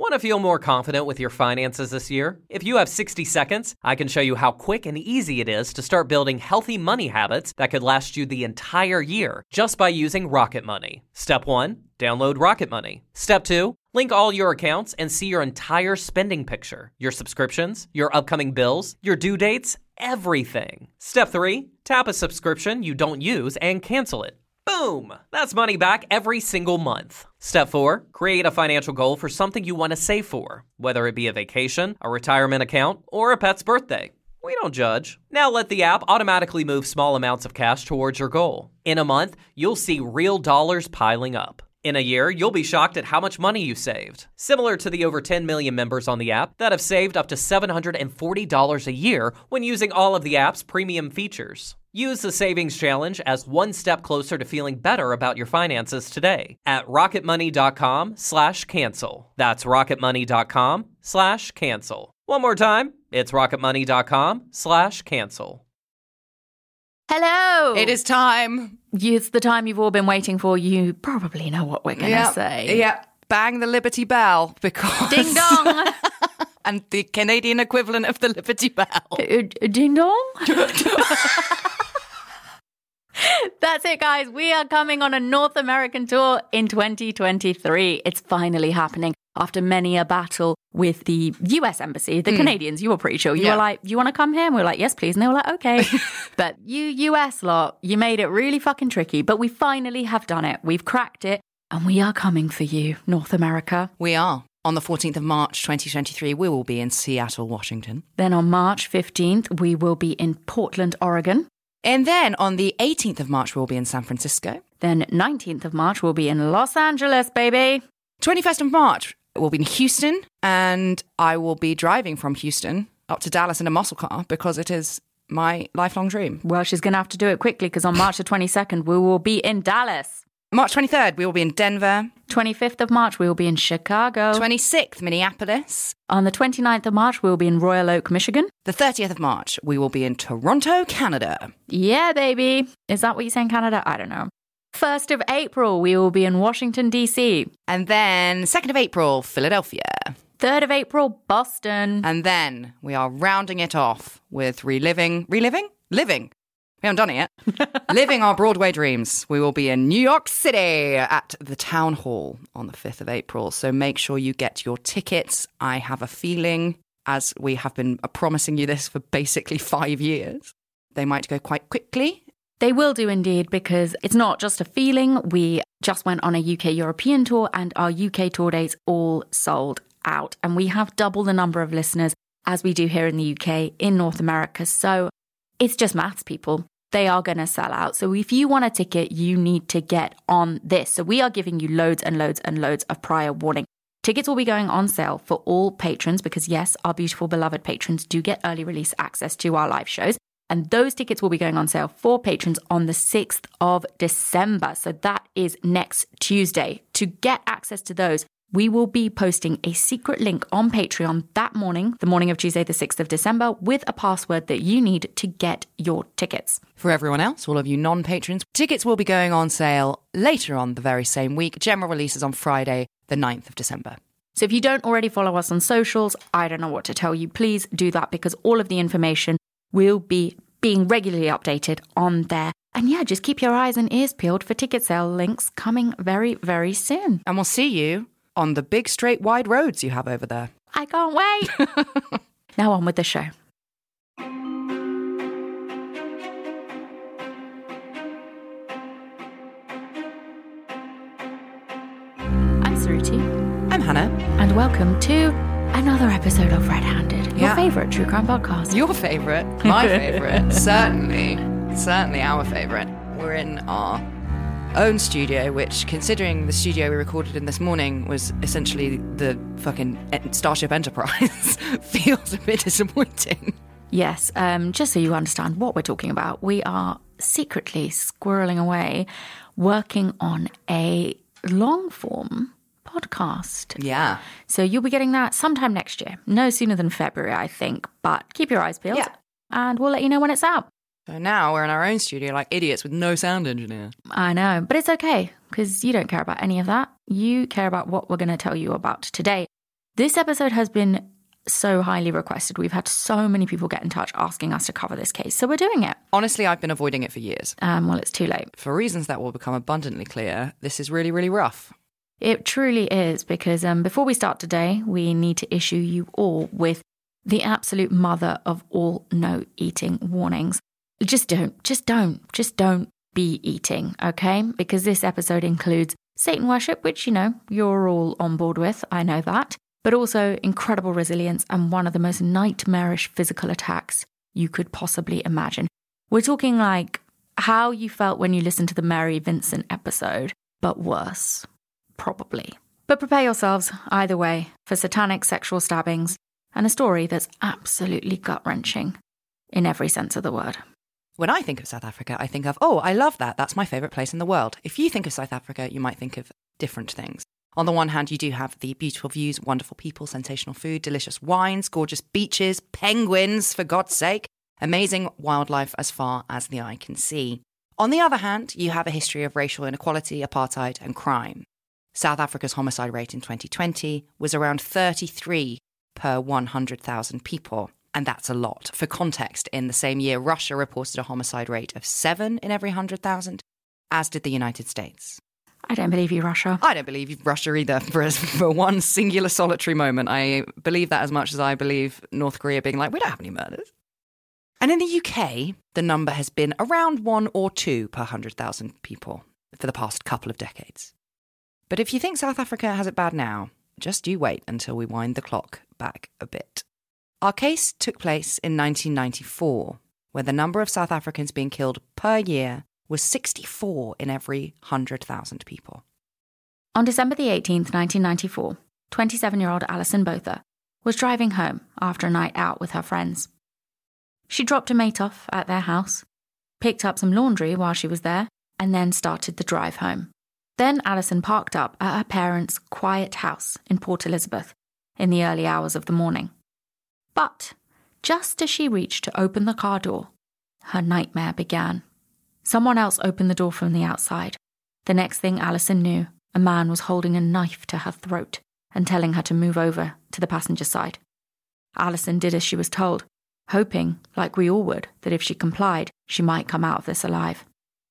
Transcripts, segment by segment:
Want to feel more confident with your finances this year? If you have 60 seconds, I can show you how quick and easy it is to start building healthy money habits that could last you the entire year just by using Rocket Money. Step 1, download Rocket Money. Step 2, link all your accounts and see your entire spending picture, your subscriptions, your upcoming bills, your due dates, everything. Step 3, tap a subscription you don't use and cancel it. Boom! That's money back every single month. Step 4, create a financial goal for something you want to save for, whether it be a vacation, a retirement account, or a pet's birthday. We don't judge. Now let the app automatically move small amounts of cash towards your goal. In a month, you'll see real dollars piling up. In a year, you'll be shocked at how much money you saved. Similar to the over 10 million members on the app that have saved up to $740 a year when using all of the app's premium features. Use the Savings Challenge as one step closer to feeling better about your finances today at rocketmoney.com/cancel. That's rocketmoney.com/cancel. One more time, it's rocketmoney.com/cancel. Hello! It is time. It's the time you've all been waiting for. You probably know what we're going to say. Yeah, bang the Liberty Bell because... Ding dong! And the Canadian equivalent of the Liberty Bell. Ding dong? That's it, guys. We are coming on a North American tour in 2023. It's finally happening after many a battle with the US Embassy. The Canadians, you were pretty sure. You were like, you want to come here? And we were like, yes, please. And they were like, okay. But you US lot, you made it really fucking tricky. But we finally have done it. We've cracked it. And we are coming for you, North America. We are. On the 14th of March 2023, we will be in Seattle, Washington. Then on March 15th, we will be in Portland, Oregon. And then on the 18th of March, we'll be in San Francisco. Then 19th of March, we'll be in Los Angeles, baby. 21st of March, we'll be in Houston. And I will be driving from Houston up to Dallas in a muscle car because it is my lifelong dream. Well, she's going to have to do it quickly because on March the 22nd, we will be in Dallas. March 23rd, we will be in Denver. 25th of March, we will be in Chicago. 26th, Minneapolis. On the 29th of March, we will be in Royal Oak, Michigan. The 30th of March, we will be in Toronto, Canada. Yeah, baby. Is that what you say in Canada? I don't know. 1st of April, we will be in Washington, D.C. And then 2nd of April, Philadelphia. 3rd of April, Boston. And then we are rounding it off with living. We haven't done it yet. Living our Broadway dreams. We will be in New York City at the Town Hall on the 5th of April. So make sure you get your tickets. I have a feeling, as we have been promising you this for basically 5 years, they might go quite quickly. They will do indeed, because it's not just a feeling. We just went on a UK European tour and our UK tour dates all sold out. And we have double the number of listeners as we do here in the UK in North America. So it's just maths, people. They are going to sell out. So if you want a ticket, you need to get on this. So we are giving you loads and loads and loads of prior warning. Tickets will be going on sale for all patrons because, yes, our beautiful beloved patrons do get early release access to our live shows. And those tickets will be going on sale for patrons on the 6th of December. So that is next Tuesday. To get access to those, we will be posting a secret link on Patreon that morning, the morning of Tuesday, the 6th of December, with a password that you need to get your tickets. For everyone else, all of you non-patrons, tickets will be going on sale later on the very same week. General release is on Friday, the 9th of December. So if you don't already follow us on socials, I don't know what to tell you. Please do that because all of the information will be being regularly updated on there. And yeah, just keep your eyes and ears peeled for ticket sale links coming very, very soon. And we'll see you on the big straight wide roads you have over there. I can't wait. Now on with the show. I'm Saruti. I'm Hannah. And welcome to another episode of Red Handed, your favourite true crime podcast. Your favourite, my favourite, certainly our favourite. We're in our own studio, which, considering the studio we recorded in this morning was essentially the fucking Starship Enterprise, feels a bit disappointing. Yes, just so you understand what we're talking about, we are secretly squirreling away, working on a long-form podcast. Yeah. So you'll be getting that sometime next year. No sooner than February, I think. But keep your eyes peeled. Yeah. And we'll let you know when it's out. So now we're in our own studio like idiots with no sound engineer. I know, but it's okay because you don't care about any of that. You care about what we're going to tell you about today. This episode has been so highly requested. We've had so many people get in touch asking us to cover this case, so we're doing it. Honestly, I've been avoiding it for years. Well, it's too late. For reasons that will become abundantly clear, this is really, really rough. It truly is, because before we start today, we need to issue you all with the absolute mother of all no eating warnings. Just don't be eating, okay? Because this episode includes Satan worship, which, you're all on board with, I know that, but also incredible resilience and one of the most nightmarish physical attacks you could possibly imagine. We're talking like how you felt when you listened to the Mary Vincent episode, but worse, probably. But prepare yourselves, either way, for satanic sexual stabbings and a story that's absolutely gut-wrenching in every sense of the word. When I think of South Africa, I think of, oh, I love that. That's my favourite place in the world. If you think of South Africa, you might think of different things. On the one hand, you do have the beautiful views, wonderful people, sensational food, delicious wines, gorgeous beaches, penguins, for God's sake, amazing wildlife as far as the eye can see. On the other hand, you have a history of racial inequality, apartheid and crime. South Africa's homicide rate in 2020 was around 33 per 100,000 people. And that's a lot. For context, in the same year, Russia reported a homicide rate of 7 in every 100,000, as did the United States. I don't believe you, Russia. I don't believe Russia either, for one singular solitary moment. I believe that as much as I believe North Korea being like, we don't have any murders. And in the UK, the number has been around 1 or 2 per 100,000 people for the past couple of decades. But if you think South Africa has it bad now, just you wait until we wind the clock back a bit. Our case took place in 1994, where the number of South Africans being killed per year was 64 in every 100,000 people. On December the 18th, 1994, 27-year-old Alison Botha was driving home after a night out with her friends. She dropped a mate off at their house, picked up some laundry while she was there, and then started the drive home. Then Alison parked up at her parents' quiet house in Port Elizabeth in the early hours of the morning. But just as she reached to open the car door, her nightmare began. Someone else opened the door from the outside. The next thing Alison knew, a man was holding a knife to her throat and telling her to move over to the passenger side. Alison did as she was told, hoping, like we all would, that if she complied, she might come out of this alive.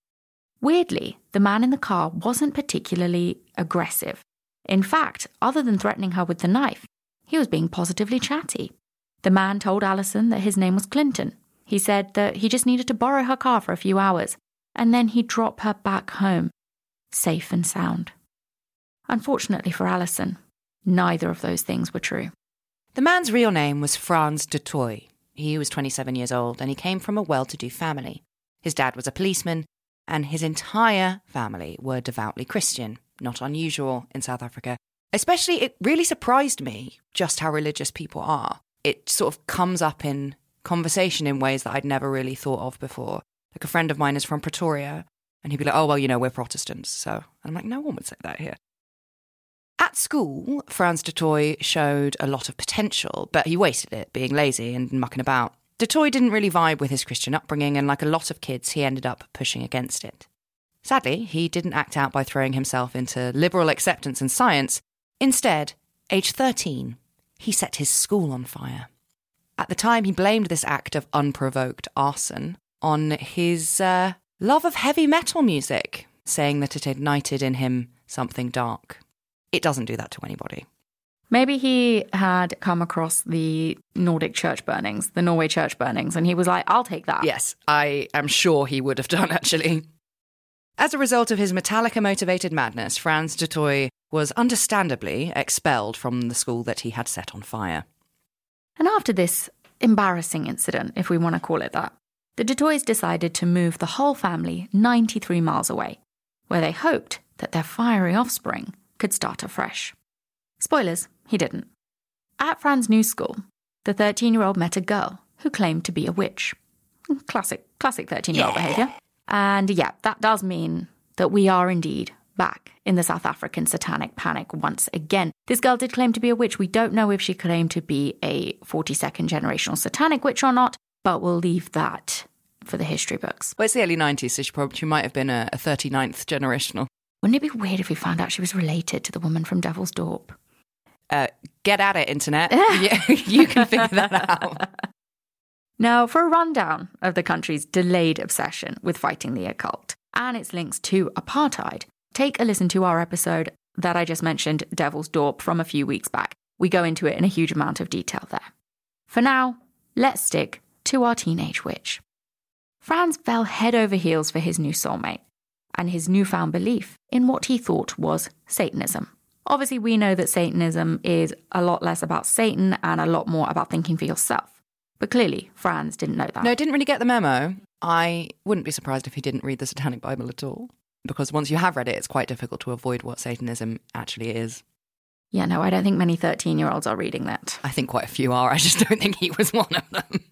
Weirdly, the man in the car wasn't particularly aggressive. In fact, other than threatening her with the knife, he was being positively chatty. The man told Alison that his name was Clinton. He said that he just needed to borrow her car for a few hours, and then he'd drop her back home, safe and sound. Unfortunately for Alison, neither of those things were true. The man's real name was Frans de Tooy. He was 27 years old, and he came from a well-to-do family. His dad was a policeman, and his entire family were devoutly Christian, not unusual in South Africa. Especially, it really surprised me just how religious people are. It sort of comes up in conversation in ways that I'd never really thought of before. Like a friend of mine is from Pretoria, and he'd be like, oh, well, we're Protestants. So and I'm like, no one would say that here. At school, Frans de Tooy showed a lot of potential, but he wasted it being lazy and mucking about. De Tooy didn't really vibe with his Christian upbringing, and like a lot of kids, he ended up pushing against it. Sadly, he didn't act out by throwing himself into liberal acceptance and science. Instead, age 13, he set his school on fire. At the time, he blamed this act of unprovoked arson on his love of heavy metal music, saying that it ignited in him something dark. It doesn't do that to anybody. Maybe he had come across the Nordic church burnings, the Norway church burnings, and he was like, I'll take that. Yes, I am sure he would have done, actually. As a result of his Metallica-motivated madness, Frans de Tooy was understandably expelled from the school that he had set on fire. And after this embarrassing incident, if we want to call it that, the de Tooys decided to move the whole family 93 miles away, where they hoped that their fiery offspring could start afresh. Spoilers, he didn't. At Fran's new school, the 13-year-old met a girl who claimed to be a witch. Classic 13-year-old behaviour. And yeah, that does mean that we are indeed back in the South African satanic panic once again. This girl did claim to be a witch. We don't know if she claimed to be a 42nd generational satanic witch or not, but we'll leave that for the history books. Well, it's the early 90s, so she might have been a 39th generational. Wouldn't it be weird if we found out she was related to the woman from Devil's Dorp? Get at it, internet. You can figure that out. Now, for a rundown of the country's delayed obsession with fighting the occult and its links to apartheid, take a listen to our episode that I just mentioned, Devil's Door, from a few weeks back. We go into it in a huge amount of detail there. For now, let's stick to our teenage witch. Franz fell head over heels for his new soulmate and his newfound belief in what he thought was Satanism. Obviously, we know that Satanism is a lot less about Satan and a lot more about thinking for yourself. But clearly, Franz didn't know that. No, didn't really get the memo. I wouldn't be surprised if he didn't read the Satanic Bible at all. Because once you have read it, it's quite difficult to avoid what Satanism actually is. Yeah, no, I don't think many 13-year-olds are reading that. I think quite a few are. I just don't think he was one of them.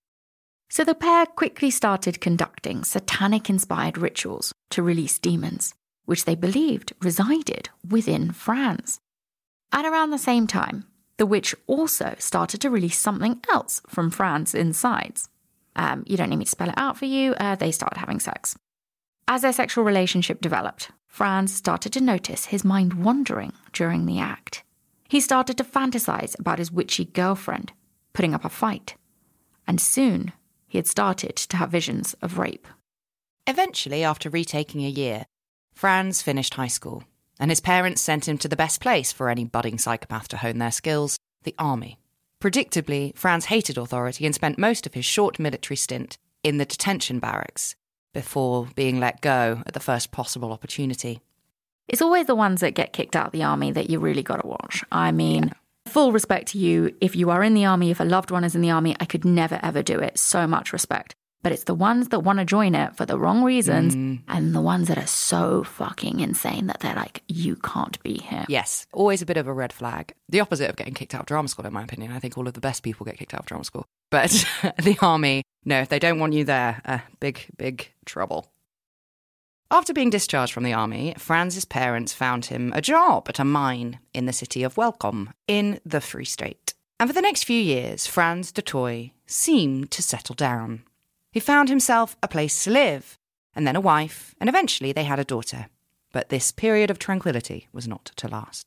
So the pair quickly started conducting satanic-inspired rituals to release demons, which they believed resided within Franz. At around the same time, the witch also started to release something else from Franz's insides. You don't need me to spell it out for you. They started having sex. As their sexual relationship developed, Franz started to notice his mind wandering during the act. He started to fantasize about his witchy girlfriend, putting up a fight. And soon, he had started to have visions of rape. Eventually, after retaking a year, Franz finished high school, and his parents sent him to the best place for any budding psychopath to hone their skills, the army. Predictably, Franz hated authority and spent most of his short military stint in the detention barracks before being let go at the first possible opportunity. It's always the ones that get kicked out of the army that you really got to watch. I mean, full respect to you. If you are in the army, if a loved one is in the army, I could never, ever do it. So much respect. But it's the ones that want to join it for the wrong reasons and the ones that are so fucking insane that they're like, you can't be here. Yes, always a bit of a red flag. The opposite of getting kicked out of drama school, in my opinion. I think all of the best people get kicked out of drama school. But the army, no, if they don't want you there, big, big trouble. After being discharged from the army, Franz's parents found him a job at a mine in the city of Welkom in the Free State. And for the next few years, Franz du Toit seemed to settle down. He found himself a place to live, and then a wife, and eventually they had a daughter. But this period of tranquility was not to last.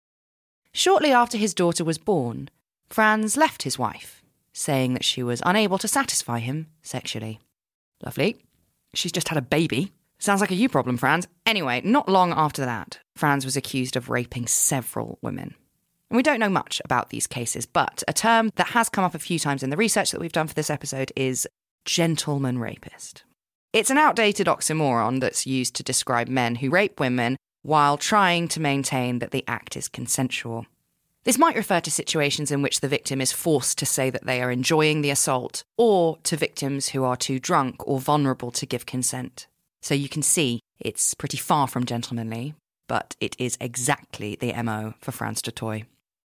Shortly after his daughter was born, Franz left his wife, saying that she was unable to satisfy him sexually. Lovely. She's just had a baby. Sounds like a you problem, Franz. Anyway, not long after that, Franz was accused of raping several women. And we don't know much about these cases, but a term that has come up a few times in the research that we've done for this episode is gentleman rapist. It's an outdated oxymoron that's used to describe men who rape women while trying to maintain that the act is consensual. This might refer to situations in which the victim is forced to say that they are enjoying the assault, or to victims who are too drunk or vulnerable to give consent. So you can see it's pretty far from gentlemanly, but it is exactly the MO for Franz du Toit.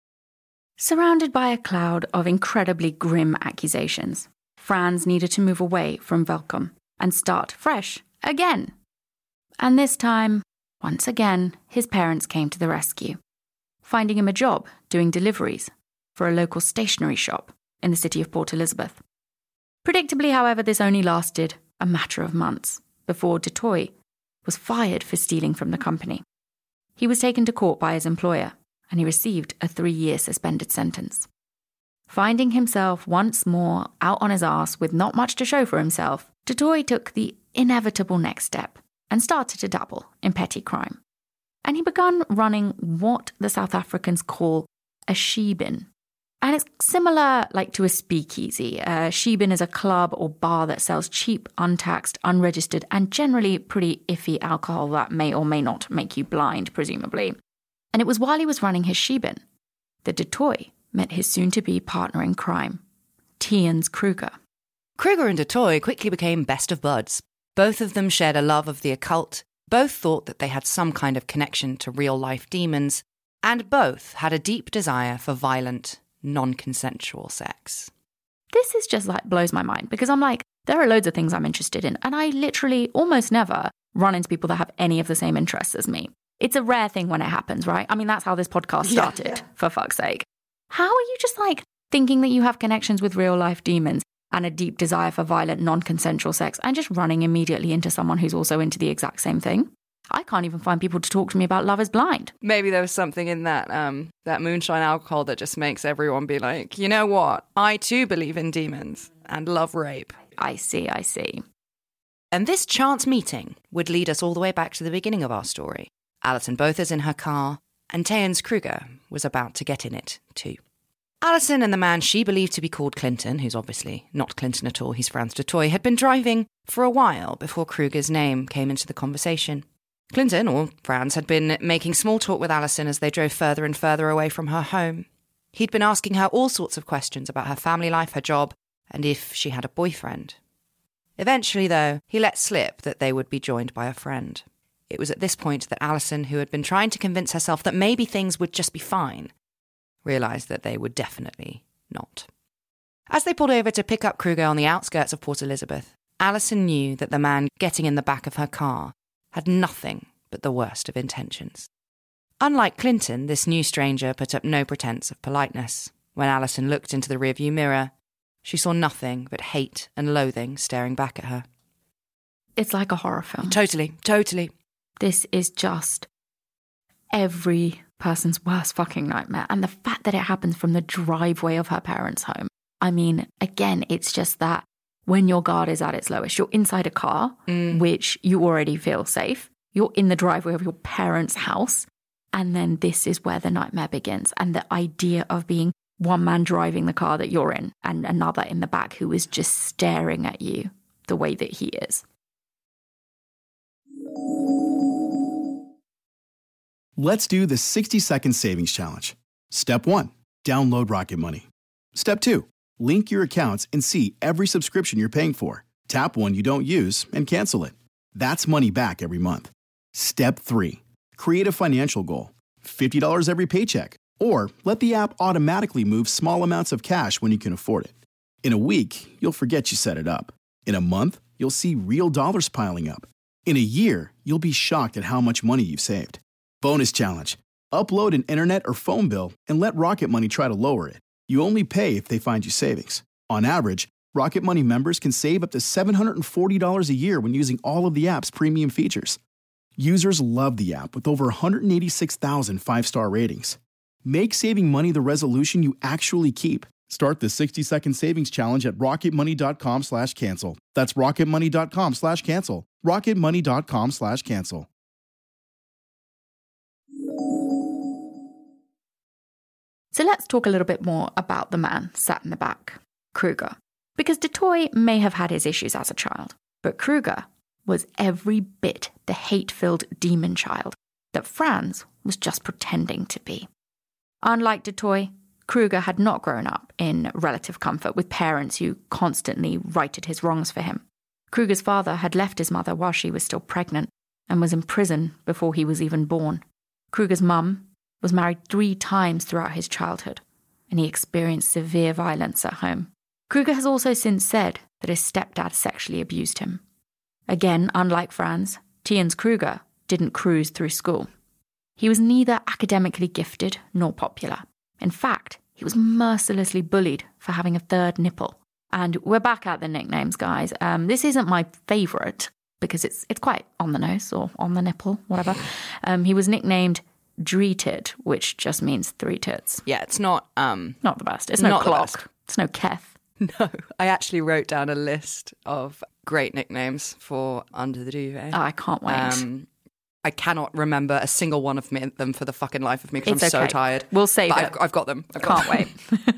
Surrounded by a cloud of incredibly grim accusations, Franz needed to move away from Welkom and start fresh again. And this time, once again, his parents came to the rescue, finding him a job doing deliveries for a local stationery shop in the city of Port Elizabeth. Predictably, however, this only lasted a matter of months before du Toit was fired for stealing from the company. He was taken to court by his employer, and he received a 3-year suspended sentence. Finding himself once more out on his arse with not much to show for himself, du Toit took the inevitable next step and started to dabble in petty crime. And he began running what the South Africans call a shebin. And it's similar to a speakeasy. A shebin is a club or bar that sells cheap, untaxed, unregistered, and generally pretty iffy alcohol that may or may not make you blind, presumably. And it was while he was running his shebin that du Toit met his soon-to-be partner in crime, Tiens Kruger. Kruger and du Toit quickly became best of buds. Both of them shared a love of the occult, both thought that they had some kind of connection to real-life demons, and both had a deep desire for violent, non-consensual sex. This is just blows my mind, because I'm there are loads of things I'm interested in, and I literally almost never run into people that have any of the same interests as me. It's a rare thing when it happens, right? I mean, that's how this podcast started, for fuck's sake. How are you just thinking that you have connections with real life demons and a deep desire for violent, non-consensual sex and just running immediately into someone who's also into the exact same thing? I can't even find people to talk to me about Love is Blind. Maybe there was something in that that moonshine alcohol that just makes everyone be like, you know what? I too believe in demons and love rape. I see. And this chance meeting would lead us all the way back to the beginning of our story. Alison Bothers in her car, and Tejans Kruger was about to get in it too. Alison and the man she believed to be called Clinton, who's obviously not Clinton at all, he's Frans de Toy, had been driving for a while before Kruger's name came into the conversation. Clinton, or Frans, had been making small talk with Alison as they drove further and further away from her home. He'd been asking her all sorts of questions about her family life, her job, and if she had a boyfriend. Eventually, though, he let slip that they would be joined by a friend. It was at this point that Alison, who had been trying to convince herself that maybe things would just be fine, realised that they would definitely not. As they pulled over to pick up Kruger on the outskirts of Port Elizabeth, Alison knew that the man getting in the back of her car had nothing but the worst of intentions. Unlike Clinton, this new stranger put up no pretense of politeness. When Alison looked into the rearview mirror, she saw nothing but hate and loathing staring back at her. It's like a horror film. Totally. This is just every person's worst fucking nightmare. And the fact that it happens from the driveway of her parents' home. I mean, again, it's just that when your guard is at its lowest, you're inside a car, which you already feel safe. You're in the driveway of your parents' house. And then this is where the nightmare begins. And the idea of being one man driving the car that you're in and another in the back who is just staring at you the way that he is. Let's do the 60-second savings challenge. Step 1, download Rocket Money. Step 2, link your accounts and see every subscription you're paying for. Tap one you don't use and cancel it. That's money back every month. Step 3, create a financial goal. $50 every paycheck. Or let the app automatically move small amounts of cash when you can afford it. In a week, you'll forget you set it up. In a month, you'll see real dollars piling up. In a year, you'll be shocked at how much money you've saved. Bonus challenge. Upload an internet or phone bill and let Rocket Money try to lower it. You only pay if they find you savings. On average, Rocket Money members can save up to $740 a year when using all of the app's premium features. Users love the app with over 186,000 five-star ratings. Make saving money the resolution you actually keep. Start the 60-second savings challenge at rocketmoney.com/cancel. That's rocketmoney.com/cancel. rocketmoney.com/cancel. So let's talk a little bit more about the man sat in the back, Kruger. Because de Toy may have had his issues as a child, but Kruger was every bit the hate-filled demon child that Frans was just pretending to be. Unlike de Toy, Kruger had not grown up in relative comfort with parents who constantly righted his wrongs for him. Kruger's father had left his mother while she was still pregnant and was in prison before he was even born. Kruger's mum was married 3 times throughout his childhood, and he experienced severe violence at home. Kruger has also since said that his stepdad sexually abused him. Again, unlike Frans, Tejans Kruger didn't cruise through school. He was neither academically gifted nor popular. In fact, he was mercilessly bullied for having a third nipple. And we're back at the nicknames, guys. This isn't my favourite because it's quite on the nose or on the nipple, whatever. He was nicknamed Dreetit, which just means 3 tits. Yeah, it's not not the best. It's no not clock. It's no Keth. No, I actually wrote down a list of great nicknames for Under the Duvet. Oh, I can't wait. I cannot remember a single one of them for the fucking life of me because I'm so tired. We'll save but it. I've got them. Can't wait.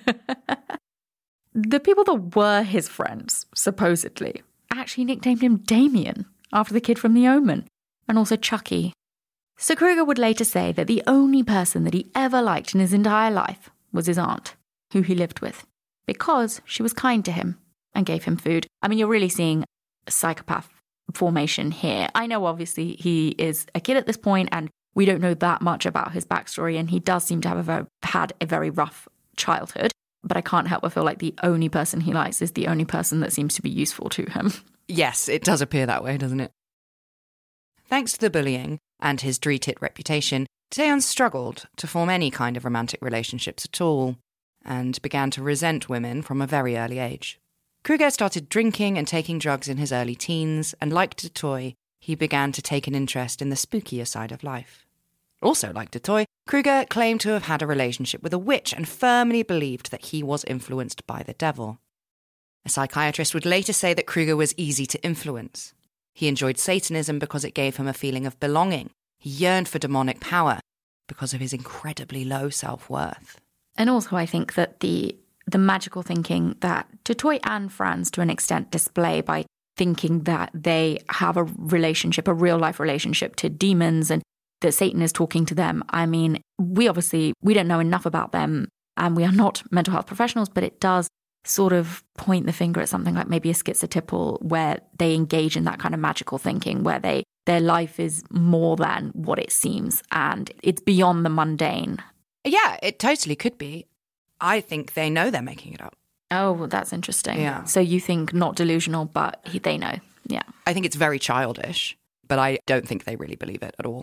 The people that were his friends, supposedly, actually nicknamed him Damien after the kid from The Omen, and also Chucky. So Kruger would later say that the only person that he ever liked in his entire life was his aunt, who he lived with, because she was kind to him and gave him food. I mean, you're really seeing a psychopath formation here. I know, obviously, he is a kid at this point, and we don't know that much about his backstory, and he does seem to have had a very rough childhood, but I can't help but feel like the only person he likes is the only person that seems to be useful to him. Yes, it does appear that way, doesn't it? Thanks to the bullying and his Dreetit reputation, Tejans struggled to form any kind of romantic relationships at all, and began to resent women from a very early age. Kruger started drinking and taking drugs in his early teens, and like de Toy, he began to take an interest in the spookier side of life. Also, like du Toit, Kruger claimed to have had a relationship with a witch and firmly believed that he was influenced by the devil. A psychiatrist would later say that Kruger was easy to influence. He enjoyed Satanism because it gave him a feeling of belonging. He yearned for demonic power because of his incredibly low self-worth. And also I think that the magical thinking that du Toit and Franz to an extent display by thinking that they have a relationship, a real-life relationship to demons and that Satan is talking to them. I mean, we don't know enough about them and we are not mental health professionals, but it does sort of point the finger at something like maybe a schizotypal where they engage in that kind of magical thinking where their life is more than what it seems and it's beyond the mundane. Yeah, it totally could be. I think they know they're making it up. Oh, well, that's interesting. Yeah. So you think not delusional, but they know. Yeah. I think it's very childish, but I don't think they really believe it at all.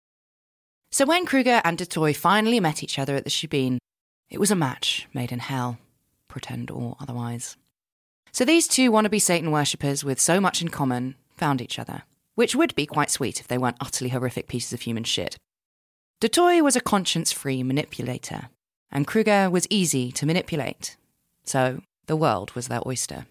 So when Kruger and du Toit finally met each other at the Shebeen, it was a match made in hell, pretend or otherwise. So these two wannabe Satan worshippers with so much in common found each other, which would be quite sweet if they weren't utterly horrific pieces of human shit. Du Toit was a conscience-free manipulator, and Kruger was easy to manipulate. So the world was their oyster.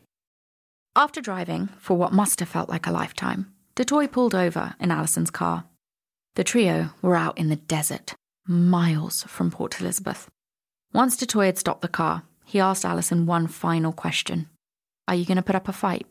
After driving for what must have felt like a lifetime, du Toit pulled over in Alison's car. The trio were out in the desert, miles from Port Elizabeth. Once du Toit had stopped the car, he asked Alison one final question. Are you going to put up a fight?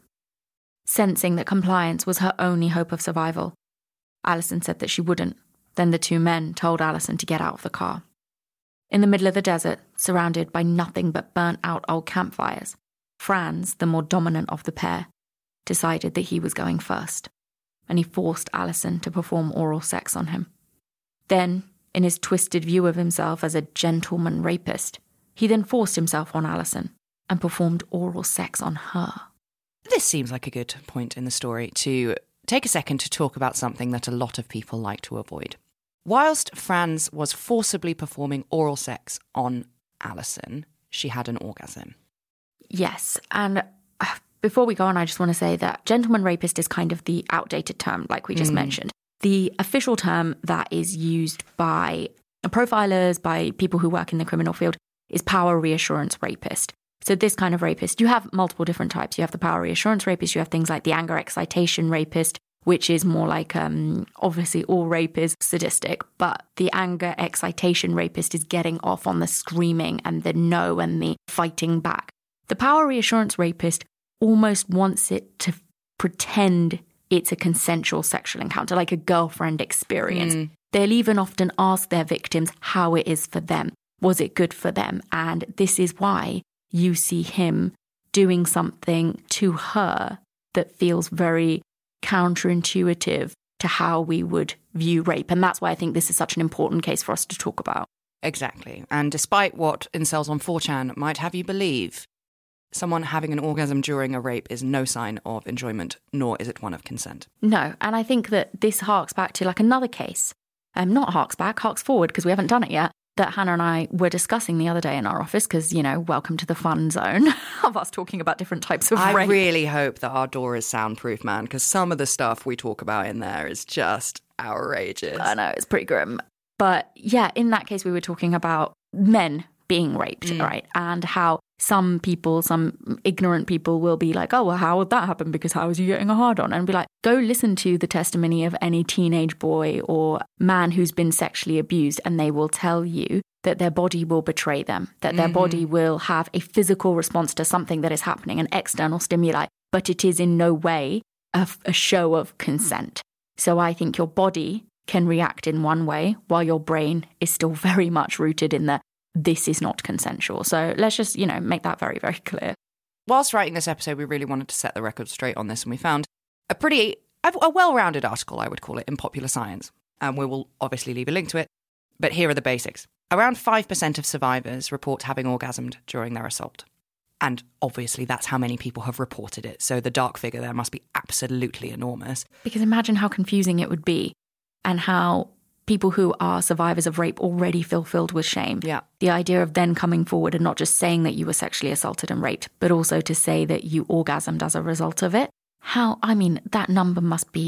Sensing that compliance was her only hope of survival, Alison said that she wouldn't. Then the two men told Alison to get out of the car. In the middle of the desert, surrounded by nothing but burnt-out old campfires, Franz, the more dominant of the pair, decided that he was going first, and he forced Alison to perform oral sex on him. Then, in his twisted view of himself as a gentleman rapist, he then forced himself on Alison and performed oral sex on her. This seems like a good point in the story to take a second to talk about something that a lot of people like to avoid. Whilst Franz was forcibly performing oral sex on Alison, she had an orgasm. Yes, and before we go on, I just want to say that gentleman rapist is kind of the outdated term, like we just mentioned. The official term that is used by profilers, by people who work in the criminal field, is power reassurance rapist. So this kind of rapist, you have multiple different types. You have the power reassurance rapist, you have things like the anger excitation rapist, which is more like, obviously all rape is sadistic, but the anger excitation rapist is getting off on the screaming and the no and the fighting back. The power reassurance rapist almost wants it to pretend it's a consensual sexual encounter, like a girlfriend experience. They'll even often ask their victims how it is for them. Was it good for them? And this is why you see him doing something to her that feels very counterintuitive to how we would view rape. And that's why I think this is such an important case for us to talk about. Exactly. And despite what incels on 4chan might have you believe, someone having an orgasm during a rape is no sign of enjoyment, nor is it one of consent. No, and I think that this harks back to like another case. Not harks back, harks forward, because we haven't done it yet, that Hannah and I were discussing the other day in our office, because, you know, welcome to the fun zone of us talking about different types of rape. I really hope that our door is soundproof, man, because some of the stuff we talk about in there is just outrageous. I know, it's pretty grim. But yeah, in that case, we were talking about men being raped, right? And how some people, some ignorant people will be like, oh, well, how would that happen? Because how is he getting a hard on? And be like, go listen to the testimony of any teenage boy or man who's been sexually abused, and they will tell you that their body will betray them, that their body will have a physical response to something that is happening, an external stimuli, but it is in no way a show of consent. So I think your body can react in one way while your brain is still very much rooted in the this is not consensual. So let's just, you know, make that very, very clear. Whilst writing this episode, we really wanted to set the record straight on this, and we found a well-rounded article, I would call it, in Popular Science. And we will obviously leave a link to it. But here are the basics. Around 5% of survivors report having orgasmed during their assault. And obviously that's how many people have reported it. So the dark figure there must be absolutely enormous. Because imagine how confusing it would be, and how people who are survivors of rape already feel filled with shame. Yeah. The idea of then coming forward and not just saying that you were sexually assaulted and raped, but also to say that you orgasmed as a result of it. That number must be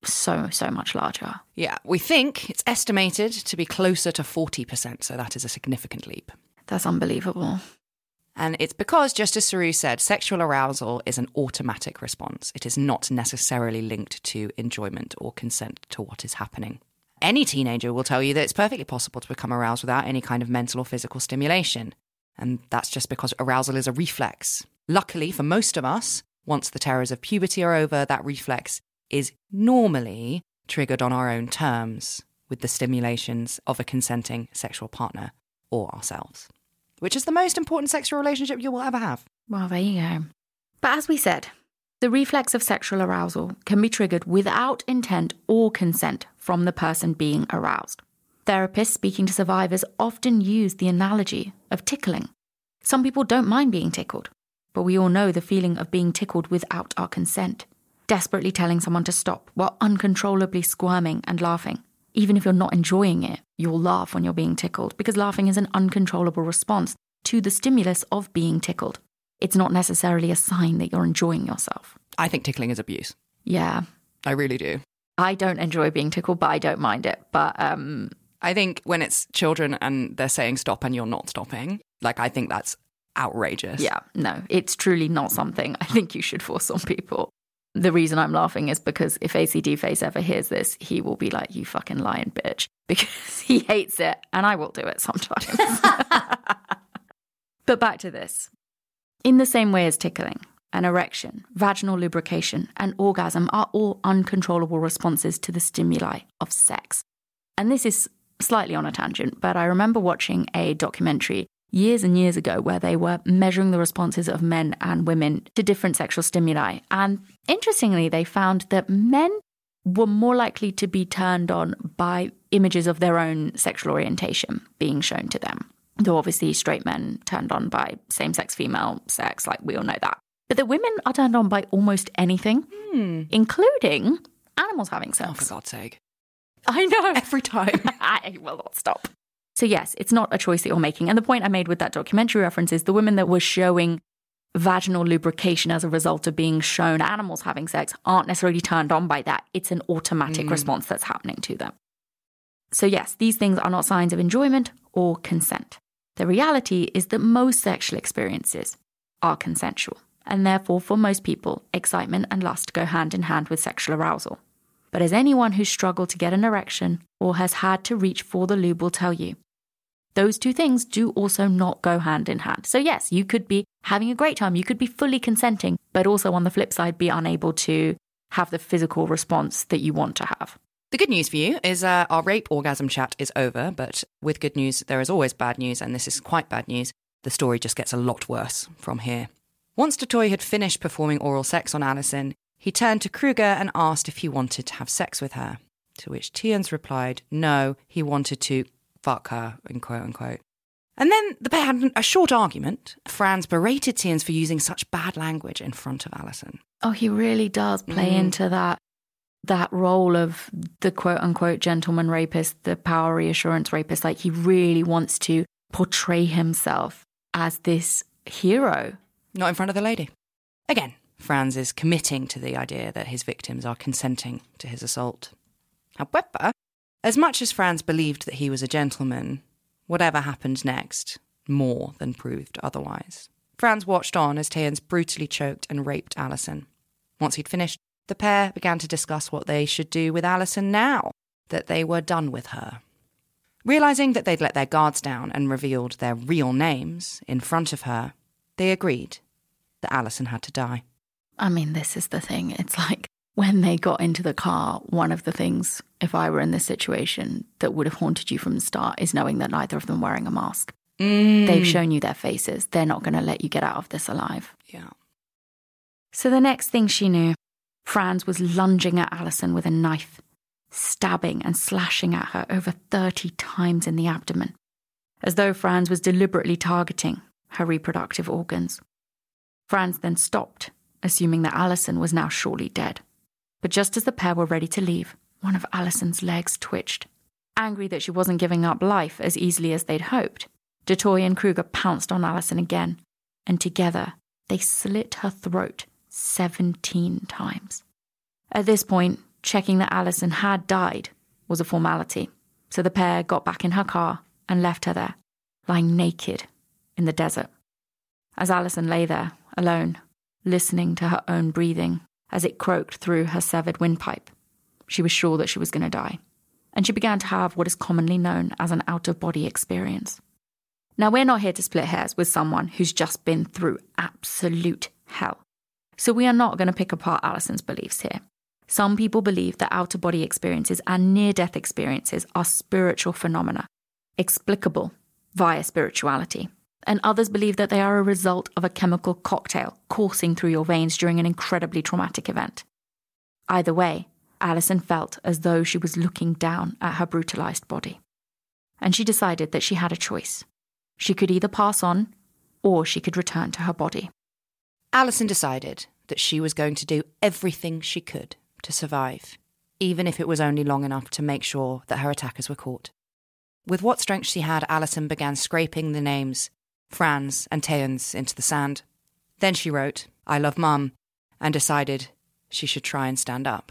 so much larger. Yeah, we think it's estimated to be closer to 40%, so that is a significant leap. That's unbelievable. And it's because, just as Saru said, sexual arousal is an automatic response. It is not necessarily linked to enjoyment or consent to what is happening. Any teenager will tell you that it's perfectly possible to become aroused without any kind of mental or physical stimulation. And that's just because arousal is a reflex. Luckily, for most of us, once the terrors of puberty are over, that reflex is normally triggered on our own terms with the stimulations of a consenting sexual partner or ourselves, which is the most important sexual relationship you will ever have. Well, there you go. But as we said, the reflex of sexual arousal can be triggered without intent or consent from the person being aroused. Therapists speaking to survivors often use the analogy of tickling. Some people don't mind being tickled, but we all know the feeling of being tickled without our consent. Desperately telling someone to stop while uncontrollably squirming and laughing. Even if you're not enjoying it, you'll laugh when you're being tickled because laughing is an uncontrollable response to the stimulus of being tickled. It's not necessarily a sign that you're enjoying yourself. I think tickling is abuse. Yeah. I really do. I don't enjoy being tickled, but I don't mind it. But I think when it's children and they're saying stop and you're not stopping, I think that's outrageous. Yeah, no, it's truly not something I think you should force on people. The reason I'm laughing is because if ACD Face ever hears this, he will be like, you fucking lying bitch, because he hates it and I will do it sometimes. But back to this. In the same way as tickling, an erection, vaginal lubrication, and orgasm are all uncontrollable responses to the stimuli of sex. And this is slightly on a tangent, but I remember watching a documentary years and years ago where they were measuring the responses of men and women to different sexual stimuli. And interestingly, they found that men were more likely to be turned on by images of their own sexual orientation being shown to them. Though obviously straight men turned on by same-sex female sex, we all know that. But the women are turned on by almost anything, including animals having sex. Oh, for God's sake. I know. Every time. I will not stop. So yes, it's not a choice that you're making. And the point I made with that documentary reference is the women that were showing vaginal lubrication as a result of being shown animals having sex aren't necessarily turned on by that. It's an automatic response that's happening to them. So yes, these things are not signs of enjoyment or consent. The reality is that most sexual experiences are consensual. And therefore, for most people, excitement and lust go hand in hand with sexual arousal. But as anyone who's struggled to get an erection or has had to reach for the lube will tell you, those two things do also not go hand in hand. So yes, you could be having a great time, you could be fully consenting, but also on the flip side, be unable to have the physical response that you want to have. The good news for you is our rape orgasm chat is over, but with good news, there is always bad news, and this is quite bad news. The story just gets a lot worse from here. Once Dutoy had finished performing oral sex on Alison, he turned to Kruger and asked if he wanted to have sex with her, to which Tians replied no, he wanted to fuck her, in quote unquote. And then the pair had a short argument. Franz berated Tians for using such bad language in front of Alison. Oh, he really does play into that role of the quote unquote gentleman rapist, the power reassurance rapist. He really wants to portray himself as this hero. Not in front of the lady. Again, Franz is committing to the idea that his victims are consenting to his assault. However, as much as Franz believed that he was a gentleman, whatever happened next more than proved otherwise. Franz watched on as Tians brutally choked and raped Alison. Once he'd finished, the pair began to discuss what they should do with Alison now that they were done with her. Realising that they'd let their guards down and revealed their real names in front of her, they agreed that Alison had to die. I mean, this is the thing. It's when they got into the car, one of the things, if I were in this situation, that would have haunted you from the start is knowing that neither of them were wearing a mask. They've shown you their faces. They're not going to let you get out of this alive. Yeah. So the next thing she knew, Franz was lunging at Alison with a knife, stabbing and slashing at her over 30 times in the abdomen, as though Franz was deliberately targeting her reproductive organs. Franz then stopped, assuming that Alison was now surely dead. But just as the pair were ready to leave, one of Alison's legs twitched. Angry that she wasn't giving up life as easily as they'd hoped, Dutoy and Kruger pounced on Alison again, and together they slit her throat 17 times. At this point, checking that Alison had died was a formality, so the pair got back in her car and left her there, lying naked in the desert. As Alison lay there, alone, listening to her own breathing as it croaked through her severed windpipe, she was sure that she was going to die. And she began to have what is commonly known as an out-of-body experience. Now, we're not here to split hairs with someone who's just been through absolute hell. So we are not going to pick apart Alison's beliefs here. Some people believe that out-of-body experiences and near-death experiences are spiritual phenomena, explicable via spirituality. And others believe that they are a result of a chemical cocktail coursing through your veins during an incredibly traumatic event. Either way, Alison felt as though she was looking down at her brutalized body. And she decided that she had a choice. She could either pass on, or she could return to her body. Alison decided that she was going to do everything she could to survive, even if it was only long enough to make sure that her attackers were caught. With what strength she had, Alison began scraping the names Frans and Theuns into the sand. Then she wrote, "I love Mum," and decided she should try and stand up.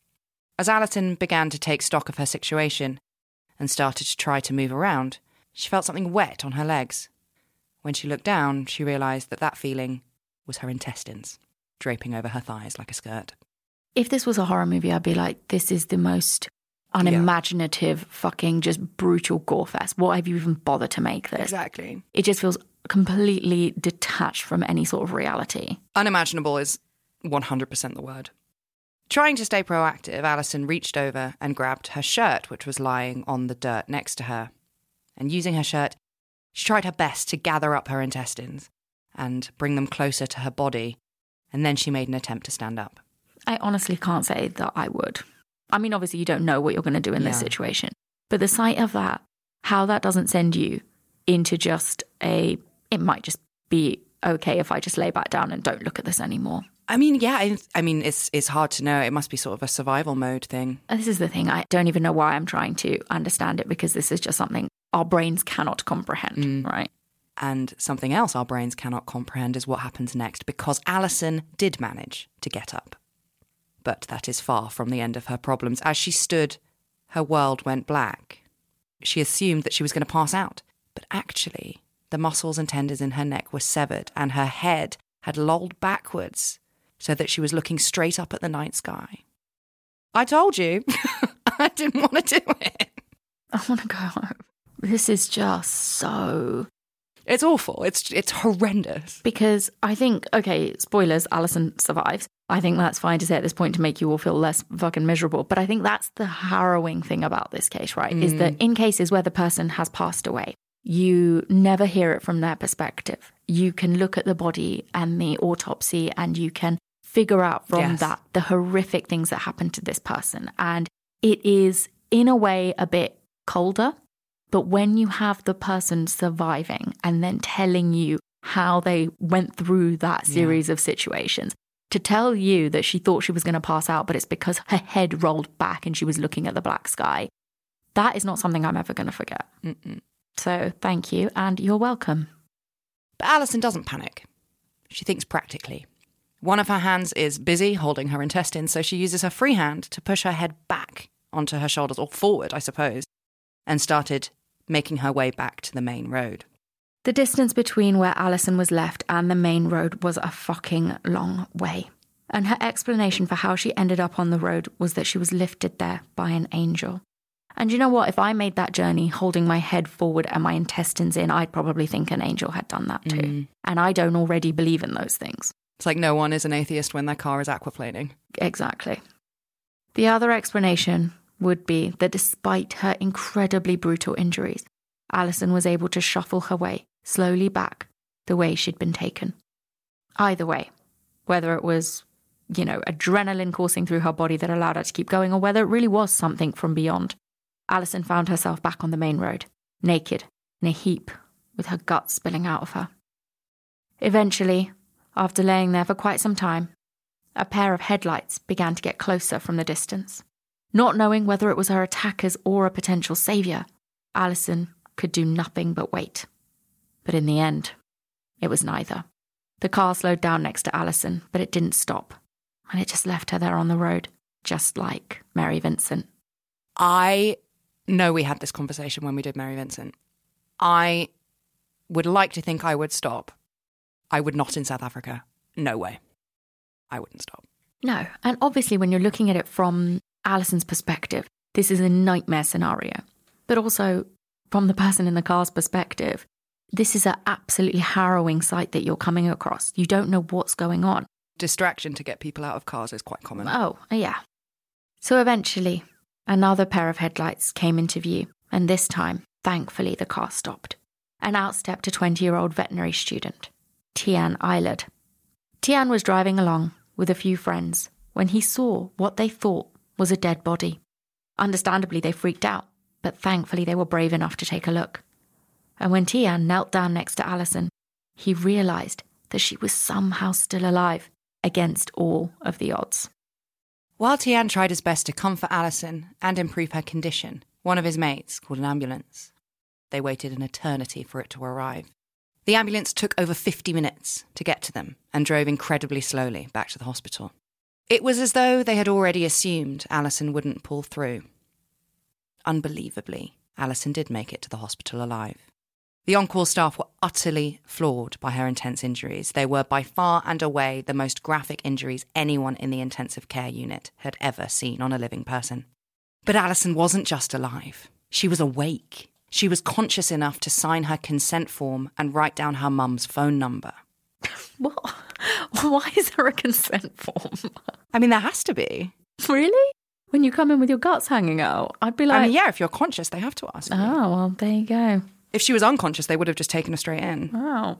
As Alison began to take stock of her situation and started to try to move around, she felt something wet on her legs. When she looked down, she realised that that feeling was her intestines, draping over her thighs like a skirt. If this was a horror movie, I'd be like, this is the most unimaginative, fucking just brutal gore fest. Why have you even bothered to make this? Exactly. It just feels completely detached from any sort of reality. Unimaginable is 100% the word. Trying to stay proactive, Alison reached over and grabbed her shirt, which was lying on the dirt next to her. And using her shirt, she tried her best to gather up her intestines and bring them closer to her body, and then she made an attempt to stand up. I honestly can't say that I would. I mean, obviously you don't know what you're going to do in this situation, but the sight of that, how that doesn't send you into just it might just be okay if I just lay back down and don't look at this anymore. I mean, yeah, it's hard to know. It must be sort of a survival mode thing. This is the thing. I don't even know why I'm trying to understand it, because this is just something our brains cannot comprehend, right? And something else our brains cannot comprehend is what happens next, because Alison did manage to get up. But that is far from the end of her problems. As she stood, her world went black. She assumed that she was going to pass out. But actually, the muscles and tendons in her neck were severed, and her head had lolled backwards, so that she was looking straight up at the night sky. I told you. I didn't want to do it. I want to go home. This is just so... It's awful. It's horrendous. Because I think, okay, spoilers, Alison survives. I think that's fine to say at this point to make you all feel less fucking miserable. But I think that's the harrowing thing about this case, right? Is that in cases where the person has passed away, you never hear it from their perspective. You can look at the body and the autopsy and you can figure out from that the horrific things that happened to this person. And it is, in a way, a bit colder. But when you have the person surviving and then telling you how they went through that series of situations, to tell you that she thought she was going to pass out, but it's because her head rolled back and she was looking at the black sky, that is not something I'm ever going to forget. So thank you, and you're welcome. But Alison doesn't panic. She thinks practically. One of her hands is busy holding her intestines, so she uses her free hand to push her head back onto her shoulders, or forward, I suppose, and started making her way back to the main road. The distance between where Alison was left and the main road was a fucking long way. And her explanation for how she ended up on the road was that she was lifted there by an angel. And you know what? If I made that journey holding my head forward and my intestines in, I'd probably think an angel had done that too. And I don't already believe in those things. It's like no one is an atheist when their car is aquaplaning. Exactly. The other explanation would be that despite her incredibly brutal injuries, Alison was able to shuffle her way slowly back the way she'd been taken. Either way, whether it was, adrenaline coursing through her body that allowed her to keep going, or whether it really was something from beyond, Alison found herself back on the main road, naked, in a heap, with her guts spilling out of her. Eventually, after laying there for quite some time, a pair of headlights began to get closer from the distance. Not knowing whether it was her attackers or a potential saviour, Alison could do nothing but wait. But in the end, it was neither. The car slowed down next to Alison, but it didn't stop, and it just left her there on the road, just like Mary Vincent. I know we had this conversation when we did Mary Vincent. I would like to think I would stop. I would not in South Africa. No way. I wouldn't stop. No, and obviously when you're looking at it from Alison's perspective, this is a nightmare scenario. But also from the person in the car's perspective, this is an absolutely harrowing sight that you're coming across. You don't know what's going on. Distraction to get people out of cars is quite common. Oh, yeah. So eventually, another pair of headlights came into view, and this time, thankfully, the car stopped. And out stepped a 20-year-old veterinary student, Tiaan Eilert. Tiaan was driving along with a few friends when he saw what they thought was a dead body. Understandably, they freaked out, but thankfully they were brave enough to take a look. And when Tiaan knelt down next to Alison, he realised that she was somehow still alive against all of the odds. While Tiaan tried his best to comfort Alison and improve her condition, one of his mates called an ambulance. They waited an eternity for it to arrive. The ambulance took over 50 minutes to get to them and drove incredibly slowly back to the hospital. It was as though they had already assumed Alison wouldn't pull through. Unbelievably, Alison did make it to the hospital alive. The on-call staff were utterly floored by her intense injuries. They were by far and away the most graphic injuries anyone in the intensive care unit had ever seen on a living person. But Alison wasn't just alive. She was awake. She was conscious enough to sign her consent form and write down her mum's phone number. What? Why is there a consent form? I mean, there has to be. Really? When you come in with your guts hanging out, I'd be like... I mean, yeah, if you're conscious, they have to ask you. Oh, well, there you go. If she was unconscious, they would have just taken her straight in. Oh.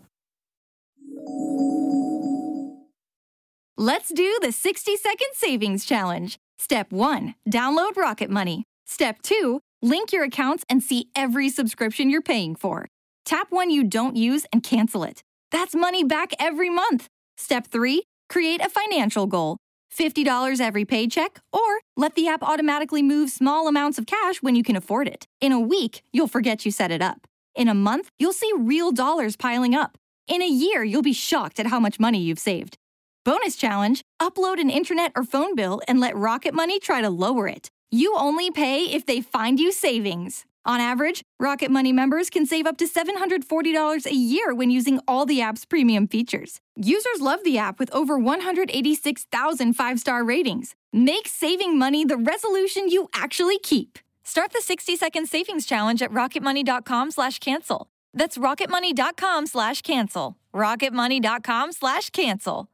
Let's do the 60-second savings challenge. Step 1, download Rocket Money. Step 2, link your accounts and see every subscription you're paying for. Tap one you don't use and cancel it. That's money back every month. Step 3, create a financial goal. $50 every paycheck, or let the app automatically move small amounts of cash when you can afford it. In a week, you'll forget you set it up. In a month, you'll see real dollars piling up. In a year, you'll be shocked at how much money you've saved. Bonus challenge, upload an internet or phone bill and let Rocket Money try to lower it. You only pay if they find you savings. On average, Rocket Money members can save up to $740 a year when using all the app's premium features. Users love the app with over 186,000 five-star ratings. Make saving money the resolution you actually keep. Start the 60-second savings challenge at rocketmoney.com/cancel. That's rocketmoney.com/cancel. rocketmoney.com/cancel.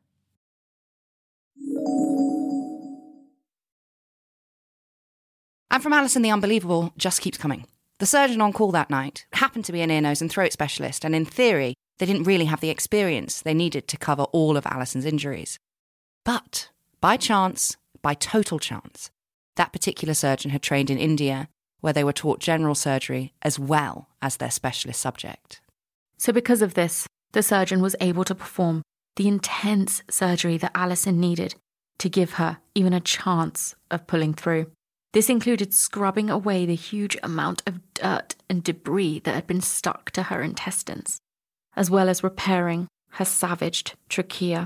And from Alison, the unbelievable just keeps coming. The surgeon on call that night happened to be an ear, nose and throat specialist, and in theory, they didn't really have the experience they needed to cover all of Alison's injuries. But by chance, by total chance, that particular surgeon had trained in India, where they were taught general surgery as well as their specialist subject. So because of this, the surgeon was able to perform the intense surgery that Alison needed to give her even a chance of pulling through. This included scrubbing away the huge amount of dirt and debris that had been stuck to her intestines, as well as repairing her savaged trachea.